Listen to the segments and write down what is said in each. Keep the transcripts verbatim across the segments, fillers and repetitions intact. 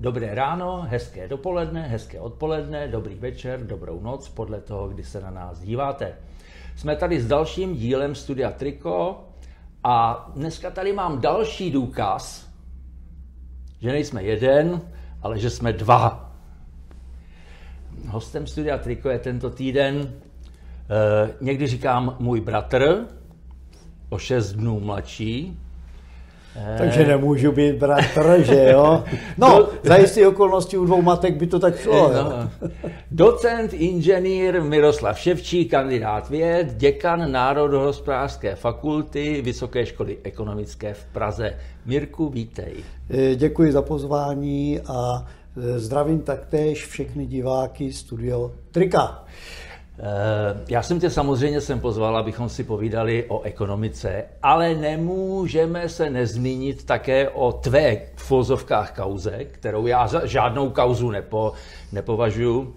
Dobré ráno, hezké dopoledne, hezké odpoledne, dobrý večer, dobrou noc, podle toho, kdy se na nás díváte. Jsme tady s dalším dílem Studia Triko a dneska tady mám další důkaz, že nejsme jeden, ale že jsme dva. Hostem Studia Triko je tento týden, eh, někdy říkám můj bratr, o šest dnů mladší. Takže nemůžu být bratr, že jo? No, za jisté okolnosti u dvou matek by to tak šlo. No. Docent, inženýr Miroslav Ševčík, kandidát věd, děkan Národohospodářské fakulty Vysoké školy ekonomické v Praze. Mirku, vítej. Děkuji za pozvání a zdravím taktéž všechny diváky Studio Trika. Já jsem tě samozřejmě sem pozval, abychom si povídali o ekonomice, ale nemůžeme se nezmínit také o tvé v uvozovkách kauze, kterou já za žádnou kauzu nepo, nepovažuji.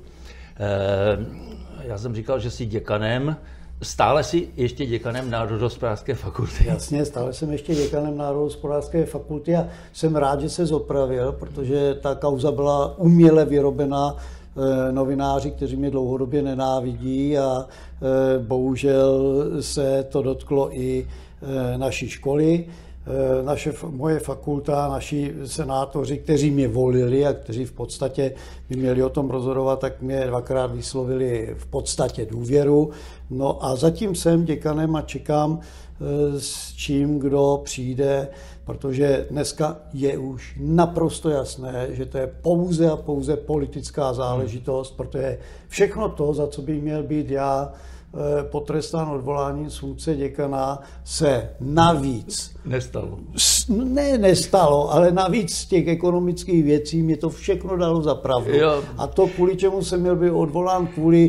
Já jsem říkal, že jsi děkanem, stále jsi ještě děkanem Národohospodářské fakulty. Jasně, stále jsem ještě děkanem Národohospodářské fakulty a jsem rád, že se zopravil, protože ta kauza byla uměle vyrobená novináři, kteří mě dlouhodobě nenávidí a bohužel se to dotklo i naší školy. Naše, moje fakulta, naši senátoři, kteří mě volili a kteří v podstatě by měli o tom rozhodovat, tak mě dvakrát vyslovili v podstatě důvěru. No a zatím jsem děkanem a čekám, s čím kdo přijde, protože dneska je už naprosto jasné, že to je pouze a pouze politická záležitost, protože všechno to, za co by měl být já potrestán odvoláním z funkce děkana, se navíc nestalo. Ne, nestalo, ale navíc z těch ekonomických věcí mě to všechno dalo za pravdu. Jo. A to, kvůli čemu jsem měl být odvolán, kvůli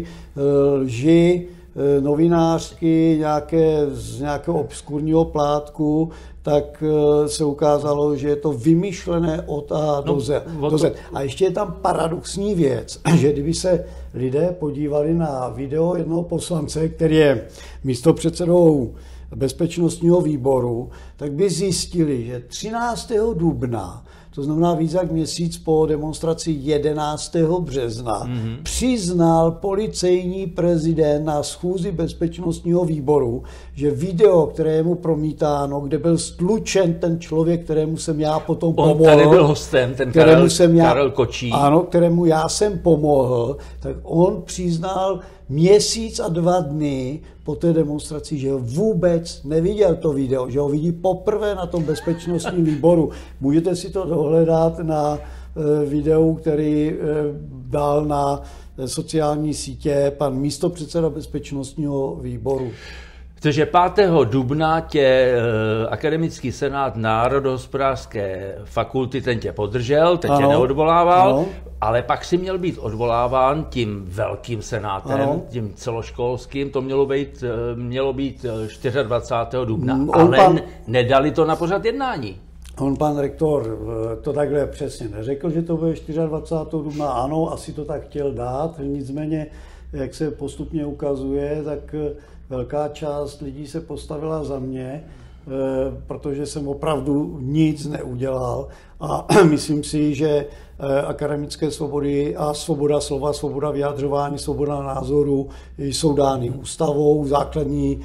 lži novinářky nějaké, z nějakého obskurního plátku, tak se ukázalo, že je to vymyšlené od A do Z. No, do Z. A ještě je tam paradoxní věc, že kdyby se lidé podívali na video jednoho poslance, který je místopředsedou bezpečnostního výboru, tak by zjistili, že třináctého dubna, to znamená víc jak měsíc po demonstraci jedenáctého března, mm-hmm. přiznal policejní prezident na schůzi bezpečnostního výboru, že video, které je mu promítáno, kde byl stlučen ten člověk, kterému jsem já potom On pomohl. On tady byl hostem, ten Karel, jsem já, Karel Kočí. Ano, kterému já jsem pomohl, tak on přiznal měsíc a dva dny po té demonstraci, že vůbec neviděl to video, že ho vidí poprvé na tom bezpečnostním výboru. Můžete si to dohledat na videu, který dal na sociální sítě pan místopředseda bezpečnostního výboru. Takže pátého dubna tě Akademický senát Národohospodářské fakulty, ten tě podržel, ten ano, tě neodvolával, ano. Ale pak si měl být odvoláván tím velkým senátem, ano. tím celoškolským, to mělo být, mělo být dvacátého čtvrtého dubna, On ale pan... nedali to na pořad jednání. On, pan rektor, to takhle přesně neřekl, že to bude dvacátého čtvrtého dubna, ano, asi to tak chtěl dát, nicméně, jak se postupně ukazuje, tak velká část lidí se postavila za mě, protože jsem opravdu nic neudělal a myslím si, že akademické svobody a svoboda slova, svoboda vyjadřování, svoboda názoru jsou dány ústavou, základní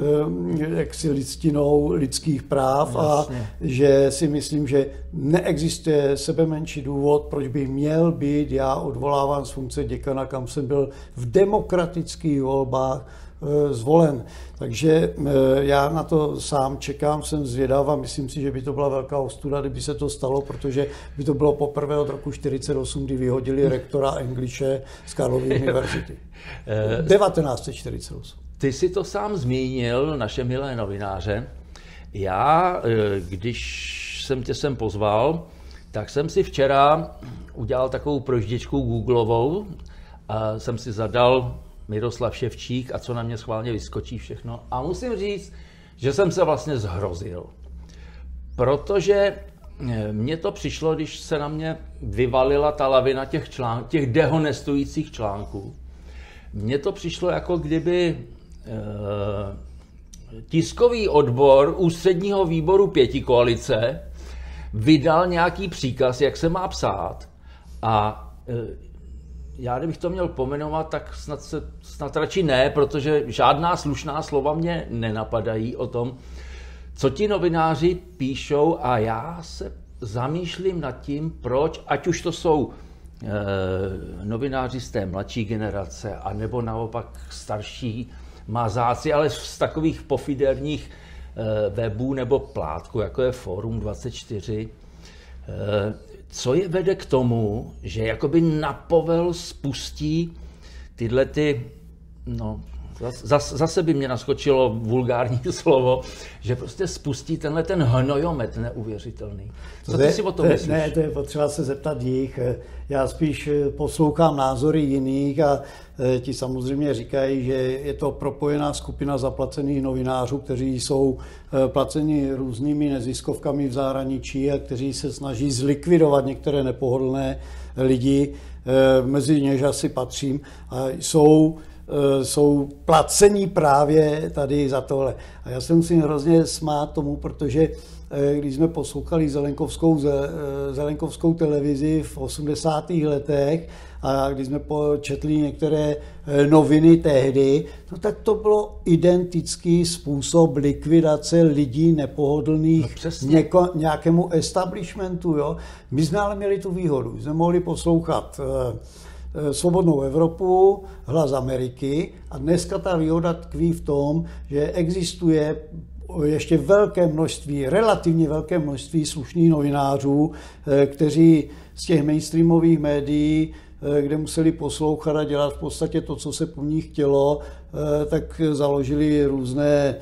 jaksi listinou lidských práv. Jasně. A že si myslím, že neexistuje sebemenší důvod, proč by měl být já odvoláván z funkce děkana, kam jsem byl v demokratických volbách zvolen. Takže já na to sám čekám, jsem zvědav a myslím si, že by to byla velká ostuda, kdyby se to stalo, protože by to bylo poprvé od roku čtyřicet osm, kdy vyhodili rektora Engliše z Karlovy univerzity. devatenáct set čtyřicet osm. Ty si to sám zmínil, naše milé novináře. Já, když jsem tě sem pozval, tak jsem si včera udělal takovou prožděčku googlovou a jsem si zadal Miroslav Ševčík a co na mě schválně vyskočí všechno. A musím říct, že jsem se vlastně zhrozil. Protože mně to přišlo, když se na mě vyvalila ta lavina těch, člán, těch dehonestujících článků. Mně to přišlo, jako kdyby eh, tiskový odbor ústředního výboru pětikoalice vydal nějaký příkaz, jak se má psát. A já kdybych to měl pomenovat, tak snad, se, snad radši ne, protože žádná slušná slova mě nenapadají o tom, co ti novináři píšou, a já se zamýšlím nad tím, proč, ať už to jsou e, novináři z té mladší generace, anebo naopak starší mazáci, ale z takových pofiderních e, webů nebo plátků, jako je Fórum dvacet čtyři, e, co je vede k tomu, že jakoby na povel spustí tyhle ty, no, zase, zase by mě naskočilo vulgární slovo, že prostě spustí tenhle ten hnojomet neuvěřitelný. Co ty si o tom myslíš? Ne, to je potřeba se zeptat jich. Já spíš poslouchám názory jiných a ti samozřejmě říkají, že je to propojená skupina zaplacených novinářů, kteří jsou placeni různými neziskovkami v zahraničí a kteří se snaží zlikvidovat některé nepohodlné lidi, mezi něž asi patřím, a jsou jsou placení právě tady za tohle. A já se musím hrozně smát tomu, protože když jsme poslouchali Zelenkovskou, Zelenkovskou televizi v osmdesátých letech a když jsme četli některé noviny tehdy, no tak to bylo identický způsob likvidace lidí nepohodlných no něko, nějakému establishmentu. Jo? My jsme ale měli tu výhodu, jsme mohli poslouchat Svobodnou Evropu, Hlas Ameriky, a dneska ta výhoda tkví v tom, že existuje ještě velké množství, relativně velké množství slušných novinářů, kteří z těch mainstreamových médií, kde museli poslouchat a dělat v podstatě to, co se po nich chtělo, tak založili různé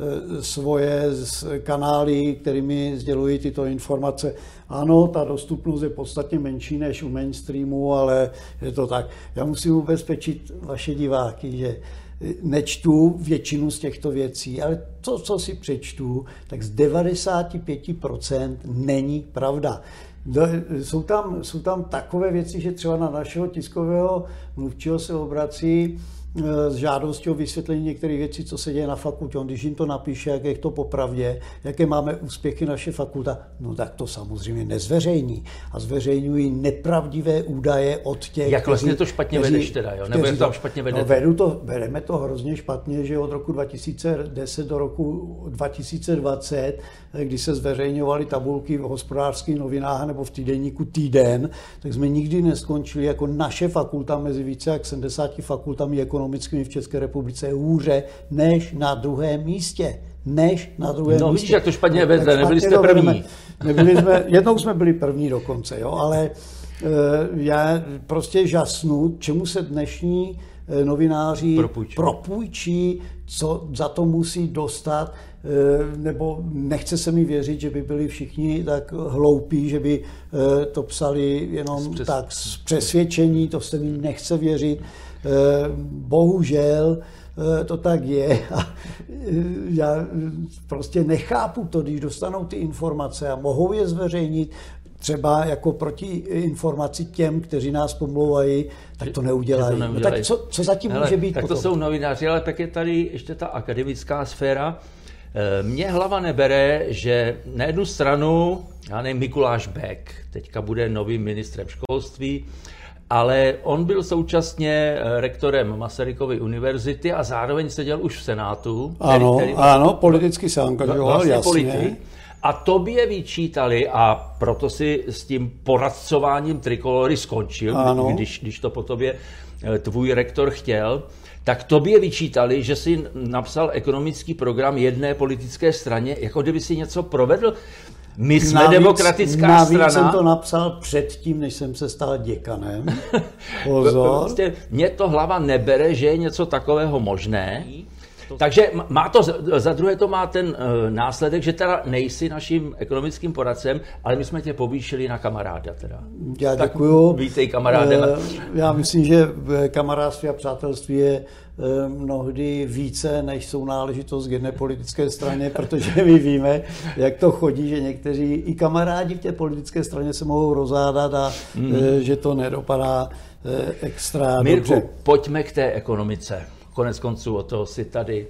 svoje kanály, kterými sdělují tyto informace. Ano, ta dostupnost je podstatně menší než u mainstreamu, ale je to tak. Já musím ubezpečit vaše diváky, že nečtu většinu z těchto věcí, ale to, co si přečtu, tak z devadesát pět procent není pravda. Jsou tam, jsou tam takové věci, že třeba na našeho tiskového mluvčího se obrací s žádostí o vysvětlení některých věcí, co se děje na fakultě. On, když jim to napíše, jak je to popravdě, jaké máme úspěchy naše fakulta, no tak to samozřejmě nezveřejní. A zveřejňují nepravdivé údaje od těch, jak vlastně kteří, to špatně kteří, vedeš teda, jo? Nebo jak tam špatně vedete? No, vedu to, vedeme to hrozně špatně, že od roku dva tisíce deset do roku dva tisíce dvacet, kdy se zveřejňovaly tabulky v Hospodářských novinách nebo v týdeníku Týden, tak jsme nikdy neskončili jako naše fakulta mezi více jak sedmdesáti fakultami ekonomickými v České republice hůře než na druhém místě. Než na druhém no, místě. No vidíš, jak to špatně vedle, nebyli jste první. Nebyli jsme, jednou jsme byli první dokonce, jo, ale uh, já prostě žasnu, čemu se dnešní novináři propůjčí. propůjčí, co za to musí dostat, nebo nechce se mi věřit, že by byli všichni tak hloupí, že by to psali jenom Přes... tak z přesvědčení, to se mi nechce věřit. Bohužel to tak je a já prostě nechápu to, když dostanou ty informace a mohou je zveřejnit, třeba jako proti informaci těm, kteří nás pomlouvají, tak to neudělají. To no, tak co, co zatím Hele, může být tak potom? To jsou novináři, ale tak je tady ještě ta akademická sféra. Mně hlava nebere, že na jednu stranu, já nevím, Mikuláš Bek, teďka bude novým ministrem školství, ale on byl současně rektorem Masarykovy univerzity a zároveň seděl už v Senátu. Ano, který, který ano, politicky se angažoval, vlastně jasně. Politik. A tobě vyčítali, a proto si s tím poradcováním Trikolory skončil, když, když to po tobě tvůj rektor chtěl, tak tobě vyčítali, že jsi napsal ekonomický program jedné politické straně, jako kdyby si něco provedl. My jsme navíc, demokratická navíc strana. Navíc jsem to napsal předtím, než jsem se stal děkanem. Pozor. Prostě mě to hlava nebere, že je něco takového možné. Takže má to, za druhé to má ten uh, následek, že teda nejsi naším ekonomickým poradcem, ale my jsme tě povýšili na kamaráda teda. Já děkuju. Tak vítej kamaráde. Uh, já myslím, že kamarádství a přátelství je uh, mnohdy více, než jsou náležitost k jedné politické straně, protože my víme, jak to chodí, že někteří i kamarádi v té politické straně se mohou rozhádat a mm. uh, že to nedopadá uh, extra Mirku, dobře. Pojďme k té ekonomice. Konec konců o toho si tady.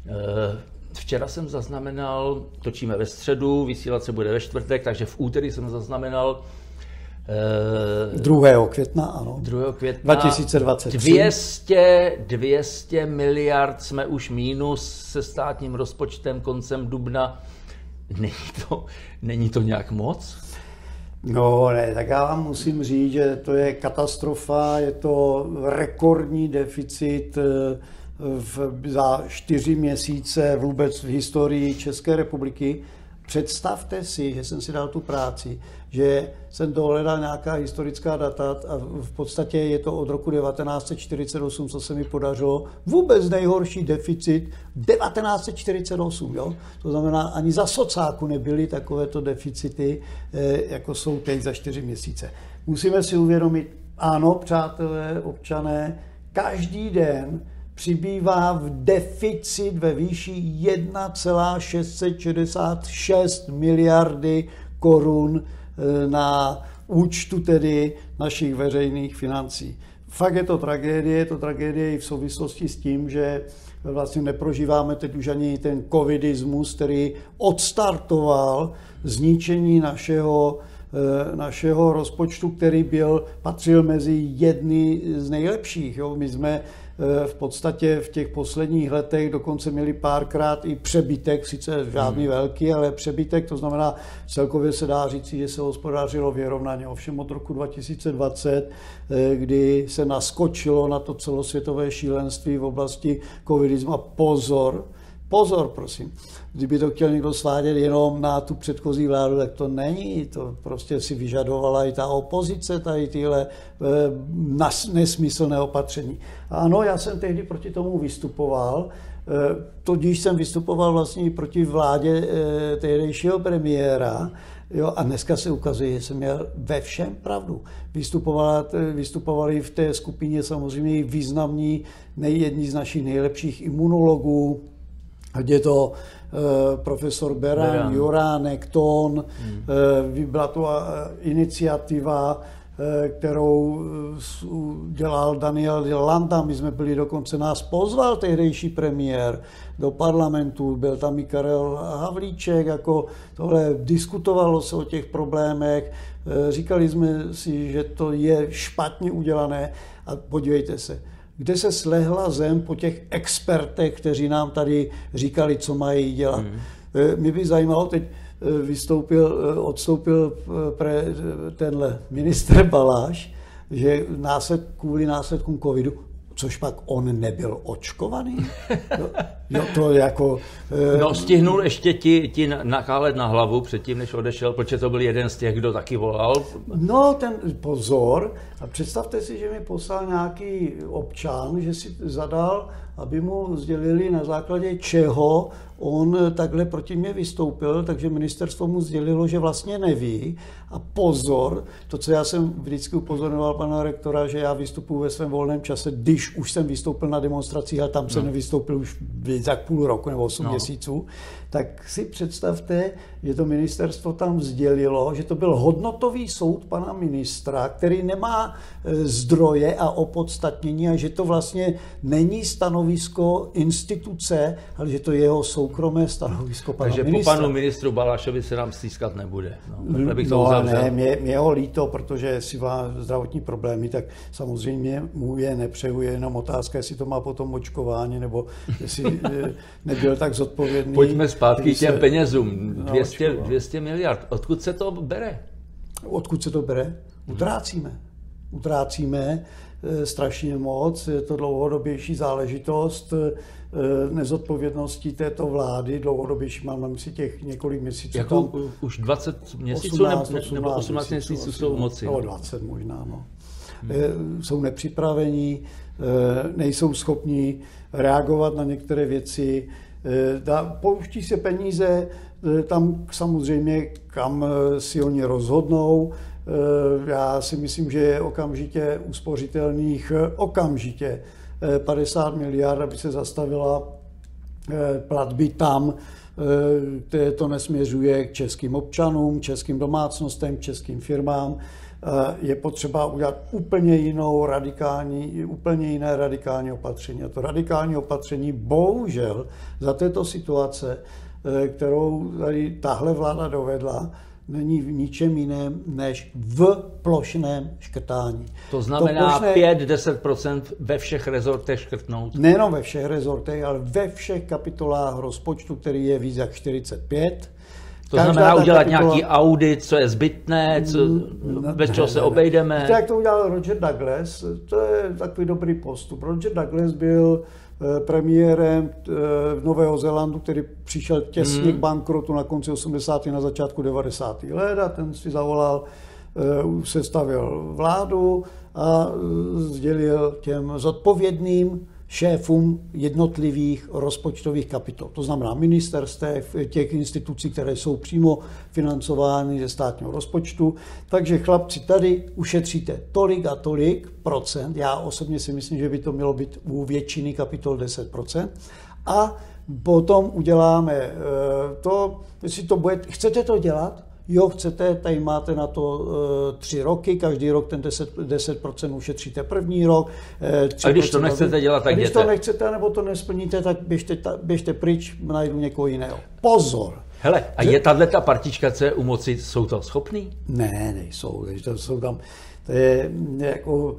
Včera jsem zaznamenal, točíme ve středu, vysílat se bude ve čtvrtek, takže v úterý jsem zaznamenal druhého května, ano. druhého května dva tisíce dvacet tři. dvě stě, dvě stě miliard jsme už mínus se státním rozpočtem koncem dubna. Není to, není to nějak moc? No ne, tak já vám musím říct, že to je katastrofa, je to rekordní deficit v, za čtyři měsíce vůbec v historii České republiky. Představte si, že jsem si dal tu práci, že jsem dohledal nějaká historická data a v podstatě je to od roku devatenáct set čtyřicet osm, co se mi podařilo. Vůbec nejhorší deficit devatenáct set čtyřicet osm. Jo? To znamená, ani za socáku nebyly takovéto deficity, jako jsou teď za čtyři měsíce. Musíme si uvědomit, ano, přátelé, občané, každý den přibývá v deficit ve výši jedna celá šest set šedesát šest miliardy korun na účtu tedy našich veřejných financí. Fakt je to tragédie, je to tragédie i v souvislosti s tím, že vlastně neprožíváme teď už ani ten covidismus, který odstartoval zničení našeho, našeho rozpočtu, který byl, patřil mezi jedny z nejlepších. Jo. My jsme v podstatě v těch posledních letech dokonce měli párkrát i přebytek, sice žádný hmm. velký, ale přebytek, to znamená celkově se dá říci, že se hospodařilo vyrovnaně. Ovšem od roku dva tisíce dvacet, kdy se naskočilo na to celosvětové šílenství v oblasti covidismu a pozor, pozor prosím, kdyby to chtěl někdo svádět jenom na tu předchozí vládu, tak to není, to prostě si vyžadovala i ta opozice, tady tyhle nesmyslné opatření. Ano, já jsem tehdy proti tomu vystupoval, tudíž jsem vystupoval vlastně proti vládě tehdejšího premiéra, jo, a dneska se ukazuje, že jsem měl ve všem pravdu. Vystupovali v té skupině samozřejmě i významní, jedni z našich nejlepších imunologů, ať je to e, profesor Beran, Beran. Juránek, Tón, hmm. e, byla to iniciativa, e, kterou dělal Daniel Landa, my jsme byli, dokonce nás pozval tehdejší premiér do parlamentu, byl tam i Karel Havlíček, jako tohle, diskutovalo se o těch problémech, e, říkali jsme si, že to je špatně udělané a podívejte se, kde se slehla zem po těch expertech, kteří nám tady říkali, co mají dělat. Mm. Mě by zajímalo, teď vystoupil, odstoupil pre, tenhle ministr Baláš, že násled, kvůli následkům covidu, což pak on nebyl očkovaný. Jo, jo, to jako... No, stihnul ještě ti, ti nakálet na hlavu předtím, než odešel, protože to byl jeden z těch, kdo taky volal. No, ten pozor. A představte si, že mi poslal nějaký občan, že si zadal, aby mu sdělili, na základě čeho on takhle proti mě vystoupil, takže ministerstvo mu sdělilo, že vlastně neví. A pozor, to, co já jsem vždycky upozorňoval pana rektora, že já vystupuji ve svém volném čase, když už jsem vystoupil na demonstracích, ale tam jsem no. nevystoupil už za půl roku nebo osm no. měsíců, tak si představte, že to ministerstvo tam sdělilo, že to byl hodnotový soud pana ministra, který nemá zdroje a opodstatnění a že to vlastně není stanovisko instituce, ale že to je jeho soukromé stanovisko pana Takže ministra. Takže po panu ministru Balášovi se nám stýskat nebude. No, bych to no ne, mě, mě ho líto, protože si má zdravotní problémy, tak samozřejmě mu je nepřeju, je jenom otázka, jestli to má potom očkování, nebo jestli nebyl tak zodpovědný. Pojďme zpátky k těm penězům. dvě stě miliard. Odkud se to bere? Odkud se to bere? Utrácíme. Utrácíme e, strašně moc, je to dlouhodobější záležitost e, nezodpovědnosti této vlády, dlouhodobější, mám na mysli těch několik měsíců. Jako tam, už dvacet měsíců osmnáct, ne, nebo osmnáct měsíců jsou u moci? No, dvacet možná, no. Hmm. E, jsou nepřipravení, e, nejsou schopni reagovat na některé věci, e, pouští se peníze e, tam samozřejmě, kam si oni rozhodnou. Já si myslím, že je okamžitě uspořitelných okamžitě padesát miliard, aby se zastavila platby tam, kde to nesměřuje k českým občanům, českým domácnostem, českým firmám. Je potřeba udělat úplně jinou radikální, úplně jiné radikální opatření. A to radikální opatření bohužel za této situace, kterou tady tahle vláda dovedla, není v ničem jiném než v plošném škrtání. To znamená to plošné... pět až deset procent ve všech rezortech škrtnout? Nejenom ve všech rezortech, ale ve všech kapitolách rozpočtu, který je víc jak čtyřicet pět. To Každá znamená udělat kapitola... nějaký audit, co je zbytné, co, ne, bez čeho se ne, obejdeme. Víte, jak to udělal Roger Douglas? To je takový dobrý postup. Roger Douglas byl premiérem Nového Zélandu, který přišel těsně hmm. k bankrotu na konci osmdesátých na začátku devadesátých let a ten si zavolal, sestavil vládu a sdělil těm zodpovědným šéfům jednotlivých rozpočtových kapitol. To znamená ministerstev, těch institucí, které jsou přímo financovány ze státního rozpočtu. Takže chlapci, tady ušetříte tolik a tolik procent. Já osobně si myslím, že by to mělo být u většiny kapitol deset procent. A potom uděláme to, jestli to bude, chcete to dělat? Jo, chcete, tady máte na to uh, tři roky, každý rok ten deset procent ušetříte první rok. A když to nechcete dělat, tak když jděte. to nechcete, nebo to nesplníte, tak běžte, běžte pryč, najdu někoho jiného. Pozor! Hele, a je tato partička, co je u moci, jsou to schopný? Ne, nejsou, to jsou tam, to je jako,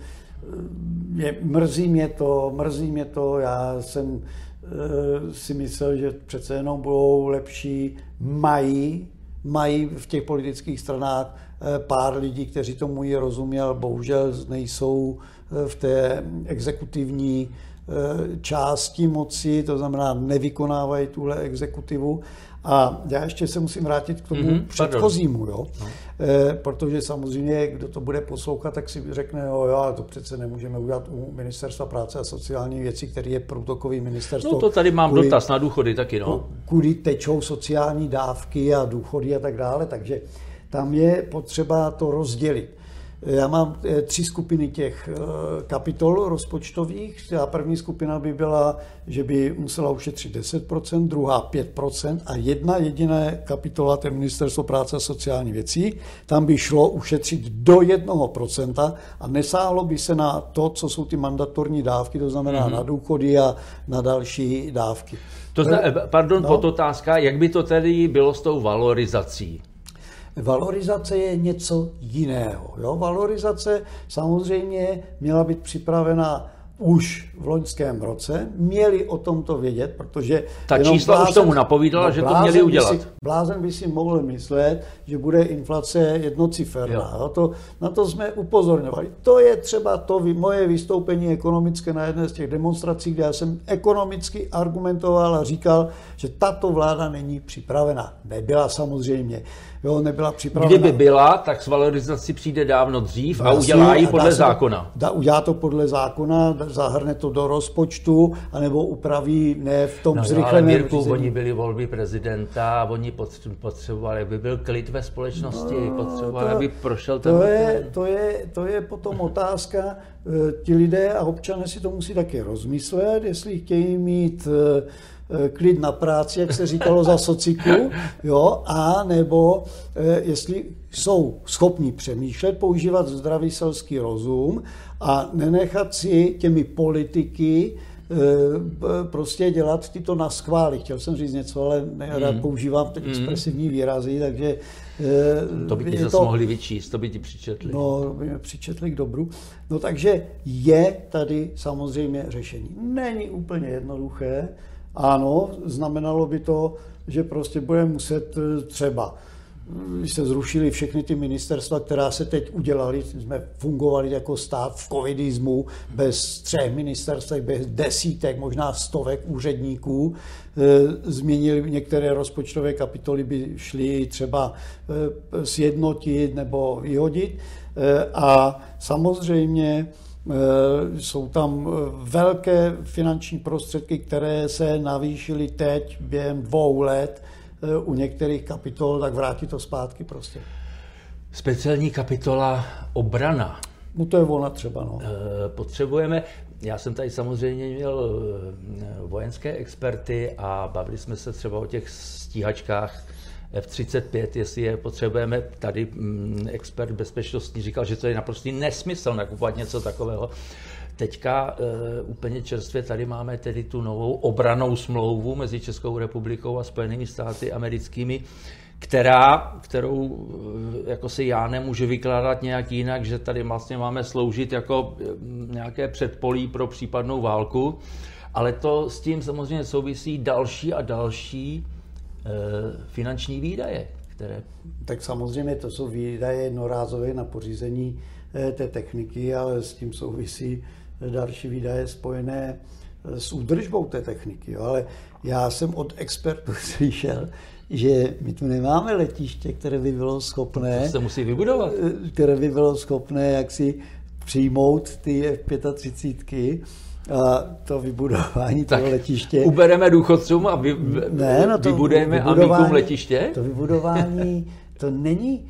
je, mrzí mě to, mrzí mě to, já jsem uh, si myslel, že přece jenom budou lepší, mají, mají v těch politických stranách pár lidí, kteří tomu ji rozuměl, bohužel nejsou v té exekutivní části moci, to znamená nevykonávají tuhle exekutivu. A já ještě se musím vrátit k tomu mm-hmm, předchozímu, jo? No. E, protože samozřejmě, kdo to bude poslouchat, tak si řekne, jo, jo, to přece nemůžeme udělat u Ministerstva práce a sociálních věcí, který je průtokový ministerstvo. No to tady mám kudy, dotaz na důchody taky, no. Kudy tečou sociální dávky a důchody a tak dále, takže tam je potřeba to rozdělit. Já mám tři skupiny těch kapitol rozpočtových. Ta první skupina by byla, že by musela ušetřit deset procent, druhá pět procent a jedna jediná kapitola, to je Ministerstvo práce a sociální věcí, tam by šlo ušetřit do jednoho procenta a nesáhlo by se na to, co jsou ty mandatorní dávky, to znamená mm-hmm. na důchody a na další dávky. To zna, pardon, no. podotázka, jak by to tedy bylo s tou valorizací? Valorizace je něco jiného. Jo? Valorizace samozřejmě měla být připravena už v loňském roce. Měli o tomto vědět, protože... Ta čísla blázen, už tomu napovídala, no, že to měli udělat. By si, blázen by si mohl myslet, že bude inflace jednociferná. Jo. To, na to jsme upozorňovali. To je třeba to moje vystoupení ekonomické na jedné z těch demonstrací, kde já jsem ekonomicky argumentoval a říkal, že tato vláda není připravena. Nebyla samozřejmě. Jo, nebyla připravena. Kdyby byla, tak s valorizací přijde dávno dřív a udělá ji podle zákona. Da, udělá to podle zákona, zahrne to do rozpočtu, anebo upraví ne v tom no, zrychleném řízení. Oni byli volby prezidenta a oni potřebovali, aby byl klid ve společnosti, no, potřebovali, to, aby prošel ten... To je, to, je, to je potom otázka, ti lidé a občané si to musí taky rozmyslet, jestli chtějí mít klid na práci, jak se říkalo za sociku, jo, a nebo e, jestli jsou schopni přemýšlet, používat zdravý selský rozum a nenechat si těmi politiky e, prostě dělat tyto naschvály. Chtěl jsem říct něco, ale nerad mm. používám teď mm. expresivní výrazy, takže... E, to by ti zase to, mohli vyčíst, to by ti přičetli. No, by mě přičetli k dobru. No takže je tady samozřejmě řešení. Není úplně jednoduché. Ano, znamenalo by to, že prostě budeme muset třeba, když se zrušily všechny ty ministerstva, která se teď udělaly, jsme fungovali jako stát v covidismu, bez třech ministerstev, bez desítek, možná stovek úředníků, změnili některé rozpočtové kapitoly, by šly třeba sjednotit nebo vyhodit a samozřejmě jsou tam velké finanční prostředky, které se navýšily teď během dvou let u některých kapitol, tak vrátí to zpátky prostě. Speciální kapitola obrana. No to je ona třeba, no. Potřebujeme, já jsem tady samozřejmě měl vojenské experty a bavili jsme se třeba o těch stíhačkách F třicet pět, jestli je potřebujeme. Tady expert bezpečnostní říkal, že to je naprostý nesmysl nakupovat něco takového. Teďka e, úplně čerstvě tady máme tedy tu novou obrannou smlouvu mezi Českou republikou a Spojenými státy americkými, která, kterou jako si já nemůžu vykládat nějak jinak, že tady vlastně máme sloužit jako nějaké předpolí pro případnou válku, ale to s tím samozřejmě souvisí další a další e, finanční výdaje, které... Tak samozřejmě to jsou výdaje jednorázové na pořízení e, té techniky, ale s tím souvisí další výdaje spojené s údržbou té techniky. Jo. Ale já jsem od expertů slyšel, že my tu nemáme letiště, které by bylo schopné, to se musí vybudovat, které by bylo schopné jaksi přijmout ty F třicet pět a to vybudování tak toho letiště. Ubereme důchodcům a vy, ne, no to vybudujeme amikům letiště? To vybudování, to není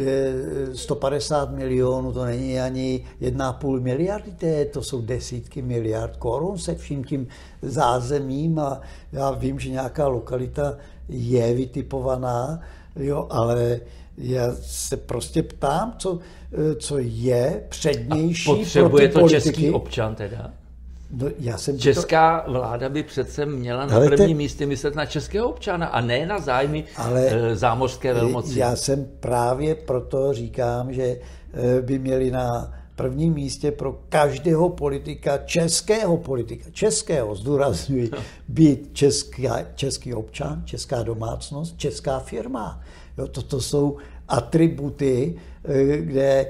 sto padesát milionů, to není ani jedna a půl miliardy, to jsou desítky miliard korun se vším tím zázemím a já vím, že nějaká lokalita je vytipovaná, jo, ale já se prostě ptám, co, co je přednější a potřebuje pro ty to politiky. Český občan teda? No, já jsem Česká to... vláda by přece měla na prvním te... místě myslet na českého občana a ne na zájmy ale zámořské velmoci. Já jsem právě proto říkám, že by měli na prvním místě pro každého politika, českého politika, českého, zdůrazňuji, být česká, český občan, česká domácnost, česká firma. Jo, toto jsou atributy, kde,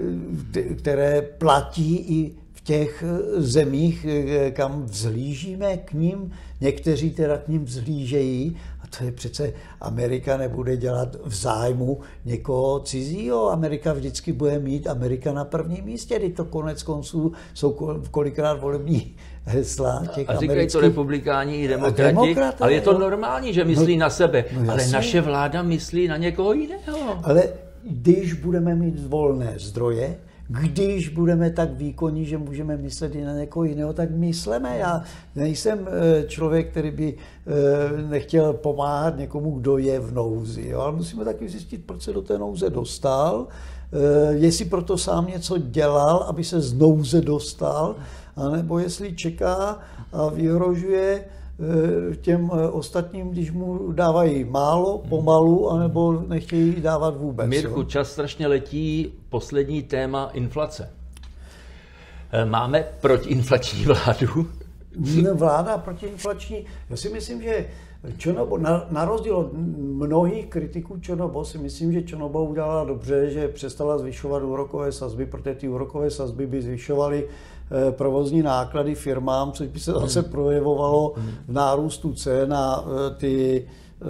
které platí i v těch zemích, kam vzhlížíme k ním, někteří teda k ním vzhlížejí, a to je přece, Amerika nebude dělat v zájmu někoho cizího, Amerika vždycky bude mít Amerika na prvním místě, kdy to konec konců jsou kolikrát volební hesla těch a říkají amerických... to republikáni i demokrati, demokraté, ale je to normální, že myslí no, na sebe, no ale naše vláda myslí na někoho jiného. Ale když budeme mít volné zdroje, když budeme tak výkonní, že můžeme myslet i na někoho jiného, tak mysleme. Já nejsem člověk, který by nechtěl pomáhat někomu, kdo je v nouzi. Jo? Ale musíme taky zjistit, proč se do té nouze dostal, jestli proto sám něco dělal, aby se z nouze dostal, anebo jestli čeká a vyhrožuje těm ostatním, když mu dávají málo, pomalu, anebo nechtějí dávat vůbec. Mirku, jo? Čas strašně letí, poslední téma inflace. Máme protiinflační vládu? Vláda protiinflační, já si myslím, že Čonobo, na, na rozdíl od mnohých kritiků Čonobo, si myslím, že Čonobo udělala dobře, že přestala zvyšovat úrokové sazby, protože ty úrokové sazby by zvyšovaly provozní náklady firmám, což by se zase projevovalo v nárůstu cen a ty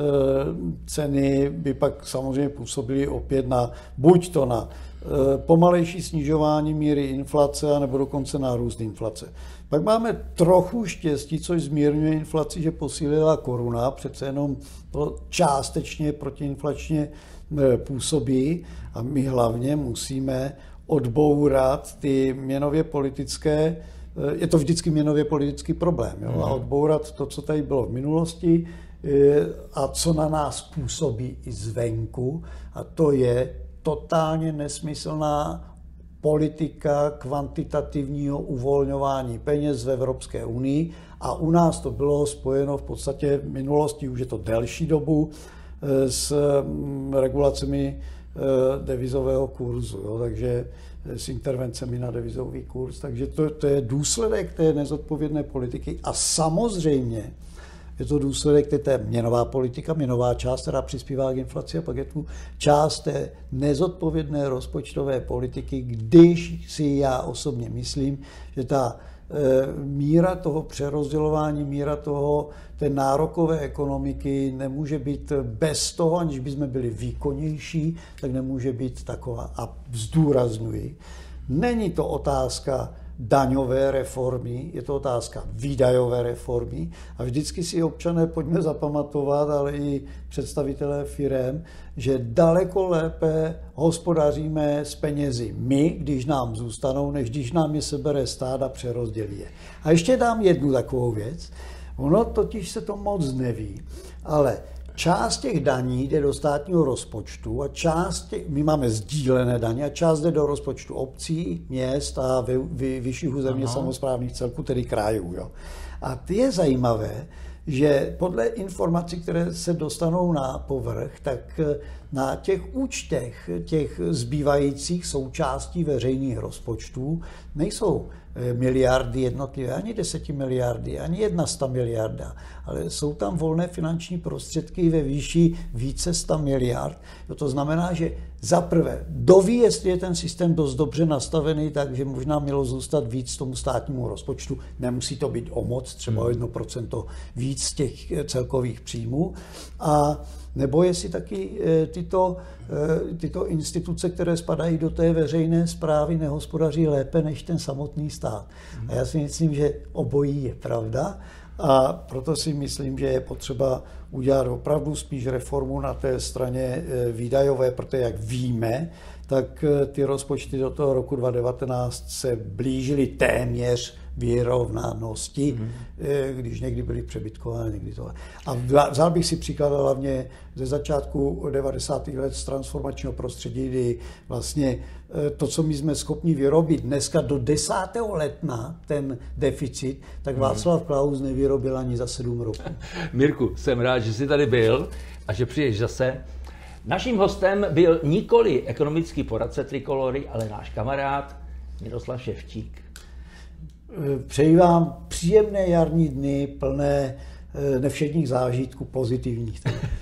ceny by pak samozřejmě působily opět na, buď to na pomalejší snižování míry inflace, nebo dokonce nárůst inflace. Pak máme trochu štěstí, což zmírňuje inflaci, že posílila koruna, přece jenom to částečně protiinflačně působí a my hlavně musíme odbourat ty měnově politické, je to vždycky měnově politický problém, jo? A odbourat to, co tady bylo v minulosti a co na nás působí i zvenku, a to je totálně nesmyslná politika kvantitativního uvolňování peněz v Evropské unii, a u nás to bylo spojeno v podstatě v minulosti, už je to delší dobu, s regulacemi devizového kurzu, jo, takže s intervencemi na devizový kurz. Takže to, to je důsledek té nezodpovědné politiky a samozřejmě je to důsledek té, té měnová politika, měnová část, která přispívá k inflaci, a pak je tu část té nezodpovědné rozpočtové politiky, když si já osobně myslím, že ta míra toho přerozdělování, míra toho, té nárokové ekonomiky nemůže být bez toho, aniž bychom byli výkonnější, tak nemůže být taková. A zdůrazňuji, není to otázka daňové reformy, je to otázka výdajové reformy a vždycky si občané pojďme zapamatovat, ale i představitelé firem, že daleko lépe hospodaříme s penězi my, když nám zůstanou, než když nám je sebere stát a přerozdělí je. A ještě dám jednu takovou věc, ono totiž se to moc neví, ale část těch daní jde do státního rozpočtu a část těch, my máme sdílené daně a část jde do rozpočtu obcí, měst a vy, vy, vyšších územně samosprávných celků, tedy krajů. Jo. A je zajímavé, že podle informací, které se dostanou na povrch, tak na těch účtech těch zbývajících součástí veřejných rozpočtů nejsou miliardy jednotlivé, ani deseti miliardy, ani jedna sta miliarda, ale jsou tam volné finanční prostředky ve výši více sta miliard. To znamená, že za prvé doví, jestli je ten systém dost dobře nastavený, takže možná mělo zůstat víc tomu státnímu rozpočtu. Nemusí to být o moc, třeba o jedno procento víc z těch celkových příjmů. A nebo jestli taky tyto, tyto instituce, které spadají do té veřejné správy, nehospodaří lépe než ten samotný stát. A já si myslím, že obojí je pravda. A proto si myslím, že je potřeba udělat opravdu spíš reformu na té straně výdajové, protože jak víme, tak ty rozpočty do toho roku dva tisíce devatenáct se blížily téměř vyrovnanosti, mm. když někdy byly přebytkové, někdy to. A vzal bych si příklad hlavně ze začátku devadesátých let z transformačního prostředí, kdy vlastně to, co my jsme schopni vyrobit dneska do desátého ledna, ten deficit, tak Václav Klaus nevyrobil ani za sedm roků. Mirku, jsem rád, že jsi tady byl a že přijdeš zase. Naším hostem byl nikoli ekonomický poradce Trikolory, ale náš kamarád Miroslav Ševčík. Přeji vám příjemné jarní dny, plné nevšedních zážitků pozitivních.